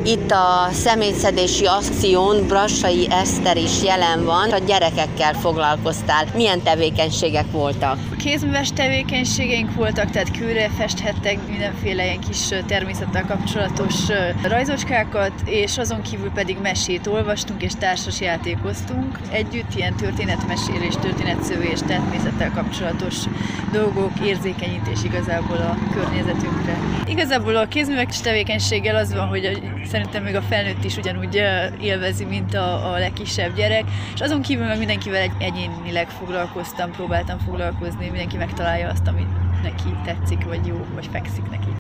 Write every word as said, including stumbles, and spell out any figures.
Itt a szemétszedési akción Brassai Eszter is jelen van, a gyerekekkel foglalkoztál. Milyen tevékenységek voltak? Kézműves tevékenységeink voltak, tehát kőre festhettek mindenféle ilyen kis természettel kapcsolatos rajzocskákat, és azon kívül pedig mesét olvastunk és társas játékoztunk. Együtt ilyen történetmesélés, történetszövés, természettel kapcsolatos dolgok, érzékenyítés igazából a környezetünkre. Igazából a kézműves tevékenységgel az van, hogy szerintem még a felnőtt is ugyanúgy élvezi, mint a, a legkisebb gyerek, és azon kívül meg mindenkivel egy, egyénileg foglalkoztam, próbáltam foglalkozni, mindenki megtalálja azt, amit neki tetszik, vagy jó, vagy fekszik neki.